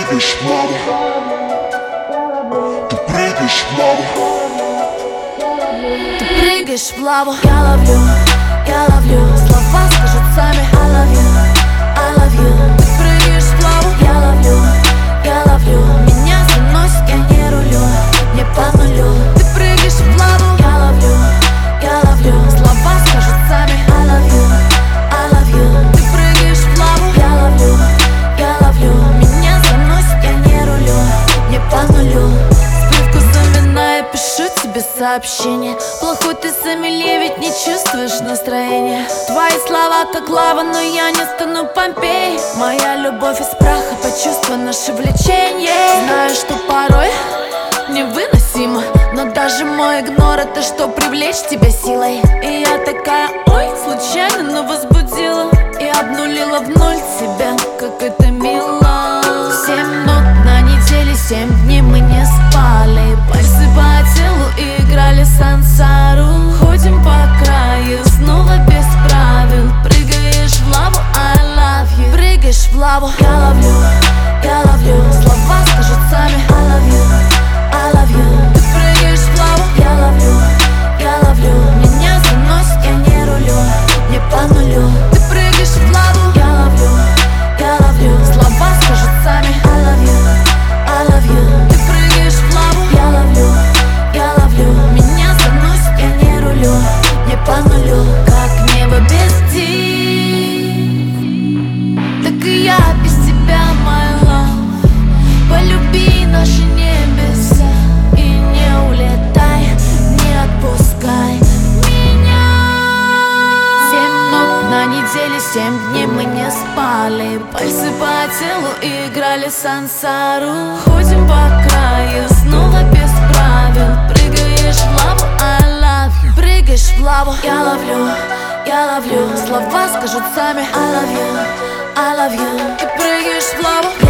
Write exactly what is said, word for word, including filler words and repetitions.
прыгаешь в лаву, ты прыгаешь в лаву, ты прыгаешь в лаву. Я ловлю, я ловлю, слова скажут сами. I love you, I love you. Ты прыгаешь в лаву. Я ловлю, я ловлю, меня заносит, я не рулю, не по нулю. Ты прыгаешь в лаву. Я ловлю, я ловлю, слова скажут сами. I love you, I love you. Ты прыгаешь в лаву. Я ловлю, я ловлю, меня заносит, я не рулю, не по нулю. С привкусом вина я пишу тебе сообщение. Плохой ты сомелье, ведь не чувствуешь настроения. Твои слова как лава, но я не стану Помпей. Моя любовь из праха, почувствуй наше влечение. Знаю, что порой невыносимо, но даже мой игнор — это что, привлечь тебя силой. И я такая, ой, случайно, но возбудила и обнулила в ноль тебя, как это мило. Семь нот на неделе, семь дней мы не спали. Пальцы по телу и играли сансару. Ходим по краю, снова без правил. Прыгаешь в лаву, I love you. Прыгаешь в лаву. Я ловлю, я ловлю, слова скажут сами. I love you, I love you. Ты прыгаешь в лаву. Я ловлю, я ловлю, меня заносит, я не рулю, не по нулю. Ты прыгаешь в лаву. Я ловлю, я ловлю, слова скажут сами. I love you, I love you. Ты прыгаешь в лаву. Я ловлю, я ловлю, меня заносит, я не рулю, не по нулю. Как небо без дим, так и я без тебя, my love. Полюби наши небеса и не улетай, не отпускай меня. Семь нот на неделе, семь дней мы не спали. Пальцы по телу и играли сансару. Ходим по краю, снова без правил. Прыгаешь в лаву, I love you. Прыгаешь в лаву. Я ловлю, я ловлю, слова скажут сами. I love you, I love you. Ты прыгаешь в лаву.